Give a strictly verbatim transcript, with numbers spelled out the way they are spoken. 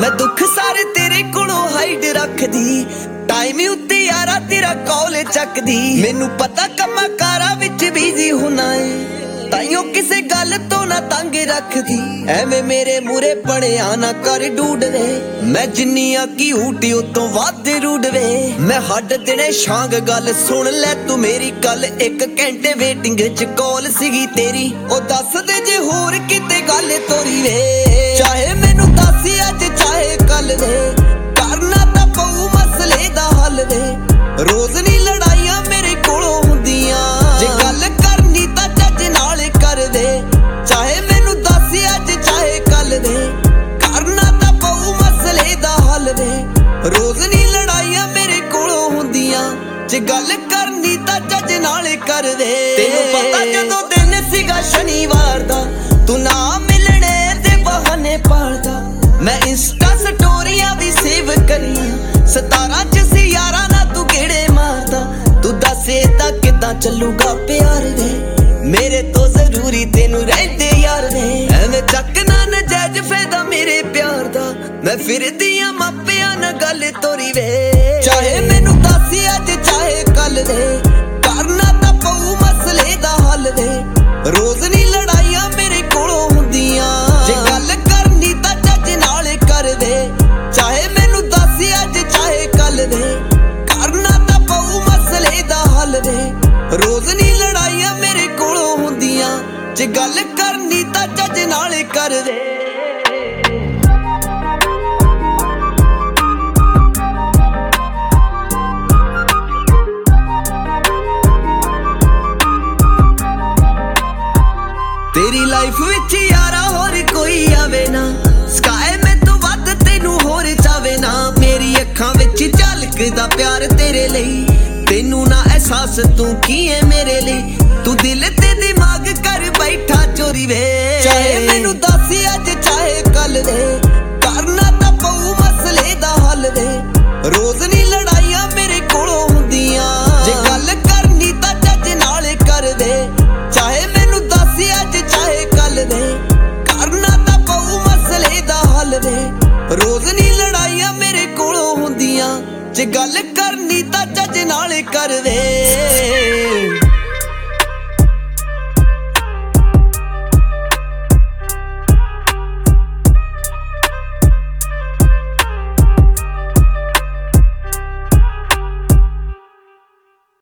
मैं दुख सारे तेरे कोलों हाइड रखदी, टाइम उत्ते यारा तेरा कॉल चकदी। मैनू पता कम्मा कारा विच बिजी होना है, ताइयों किसे गल तो ना तंग रखदी। एवें मेरे मूरे पड़िया ना कर डूडवे, मैं जिन्निया की ऊटी उतों वध रूडवे। मैं हड देने शांग गल सुन ले तू मेरी कल, एक घंटे वेटिंग च कॉल सीगी तेरी। ओ दस दे जे होर किते गल तोरी वे, चाहे मैनू दस अज चाहे कल वे, करना तां पऊ मसले दा हल वे। रोज नी लड़ाइयां मेरे कोलों हुंदियां, जे गल करनी तां जज नाल कर दे। चाहे मैनू दस अज चाहे कल वे, करना तां पऊ मसले दा हल वे। रोज नी लड़ाइयां मेरे कोलों हुंदियां, जे गल करनी तां जज नाल कर दे। तैनू पता जदों दिन सीगा शनिवार दा, तू ना मिलने दे बहाने पालदा। मैं इंस्टा स्टोरियां भी सेव करियां, सतारा च सी यारा ना तू केड़े मारदा। तू दस तां किदां चलूगा प्यार वे, मेरे तो जरूरी तेनू रहंदे यार वे। एवें चकना नजायज फायदा मेरे प्यार दा, मैं फिरदियां मापियां ना गल तोरी वे। चाहे मैनू दस अज चाहे कल वे, करना तां पऊ मसले दा हल वे। रोज नी लड़ाइयां मेरे कोलों हुंदियां, जे गल करनी तां जज नाल कर दे। चाहे मैनू दस अज चाहे कल वे, करना तां पऊ मसले दा हल वे। रोज नी लड़ाइयां मेरे कोलों हुंदियां, जे गल करनी तां जज नाल कर दे। तेरी लाइफ विच यारा होर कोई आवे ना, स्काई मैं तो वध तेनू होर चावे ना। मेरी अखां विच झलकदा प्यार तेरे लई, तेनू ना एहसास तू की है मेरे लिए। तू दिल ते दिमाग कर बैठा चोरी वे, चाहे मैनू दस अज चाहे कल वे, करना तां पऊ मसले दा हल वे। रोज नी लड़ाइयां मेरे कोलों हुंदियां, जे गल करनी तां जज नाल कर दे। चाहे मैनू दस अज चाहे कल वे, करना तां पऊ मसले दा हल वे। रोज नी लड़ाइयां मेरे कोलों हुंदियां, जे गल करनी तां जज नाल कर दे।